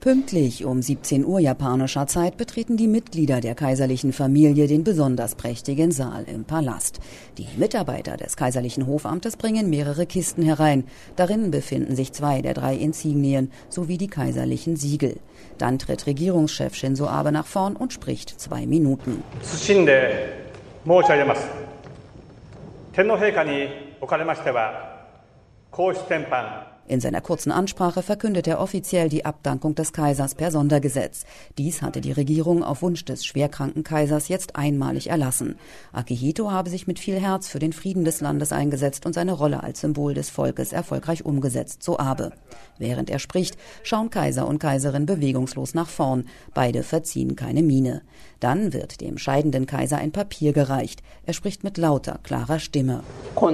Pünktlich um 17 Uhr japanischer Zeit betreten die Mitglieder der kaiserlichen Familie den besonders prächtigen Saal im Palast. Die Mitarbeiter des kaiserlichen Hofamtes bringen mehrere Kisten herein. Darin befinden sich 2 der 3 Insignien sowie die kaiserlichen Siegel. Dann tritt Regierungschef Shinzo Abe nach vorn und spricht 2 Minuten. In seiner kurzen Ansprache verkündet er offiziell die Abdankung des Kaisers per Sondergesetz. Dies hatte die Regierung auf Wunsch des schwerkranken Kaisers jetzt einmalig erlassen. Akihito habe sich mit viel Herz für den Frieden des Landes eingesetzt und seine Rolle als Symbol des Volkes erfolgreich umgesetzt, so Abe. Während er spricht, schauen Kaiser und Kaiserin bewegungslos nach vorn. Beide verziehen keine Miene. Dann wird dem scheidenden Kaiser ein Papier gereicht. Er spricht mit lauter, klarer Stimme.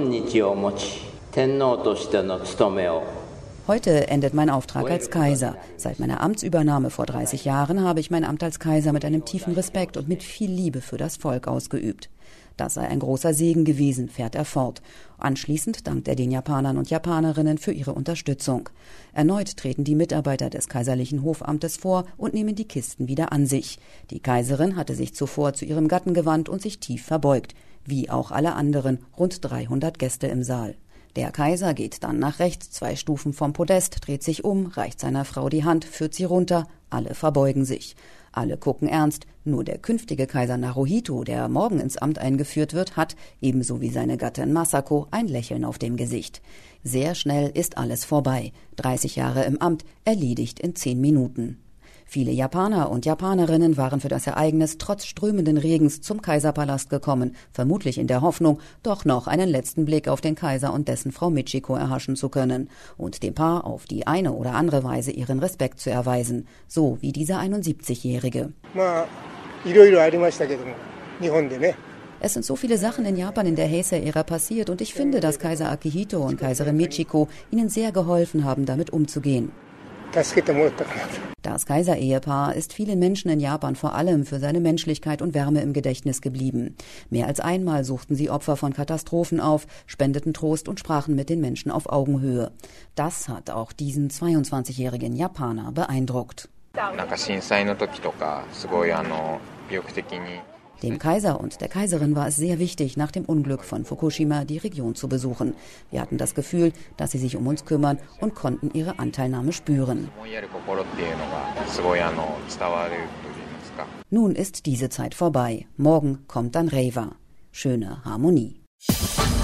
Heute endet mein Auftrag als Kaiser. Seit meiner Amtsübernahme vor 30 Jahren habe ich mein Amt als Kaiser mit einem tiefen Respekt und mit viel Liebe für das Volk ausgeübt. Das sei ein großer Segen gewesen, fährt er fort. Anschließend dankt er den Japanern und Japanerinnen für ihre Unterstützung. Erneut treten die Mitarbeiter des kaiserlichen Hofamtes vor und nehmen die Kisten wieder an sich. Die Kaiserin hatte sich zuvor zu ihrem Gatten gewandt und sich tief verbeugt, wie auch alle anderen, rund 300 Gäste im Saal. Der Kaiser geht dann nach rechts 2 Stufen vom Podest, dreht sich um, reicht seiner Frau die Hand, führt sie runter. Alle verbeugen sich. Alle gucken ernst. Nur der künftige Kaiser Naruhito, der morgen ins Amt eingeführt wird, hat, ebenso wie seine Gattin Masako, ein Lächeln auf dem Gesicht. Sehr schnell ist alles vorbei. 30 Jahre im Amt, erledigt in 10 Minuten. Viele Japaner und Japanerinnen waren für das Ereignis trotz strömenden Regens zum Kaiserpalast gekommen, vermutlich in der Hoffnung, doch noch einen letzten Blick auf den Kaiser und dessen Frau Michiko erhaschen zu können und dem Paar auf die eine oder andere Weise ihren Respekt zu erweisen, so wie dieser 71-Jährige. Es sind so viele Sachen in Japan in der Heisei-Ära passiert und ich finde, dass Kaiser Akihito und Kaiserin Michiko ihnen sehr geholfen haben, damit umzugehen. Das Kaiserehepaar ist vielen Menschen in Japan vor allem für seine Menschlichkeit und Wärme im Gedächtnis geblieben. Mehr als einmal suchten sie Opfer von Katastrophen auf, spendeten Trost und sprachen mit den Menschen auf Augenhöhe. Das hat auch diesen 22-jährigen Japaner beeindruckt. Dem Kaiser und der Kaiserin war es sehr wichtig, nach dem Unglück von Fukushima die Region zu besuchen. Wir hatten das Gefühl, dass sie sich um uns kümmern und konnten ihre Anteilnahme spüren. Nun ist diese Zeit vorbei. Morgen kommt dann Reiwa. Schöne Harmonie.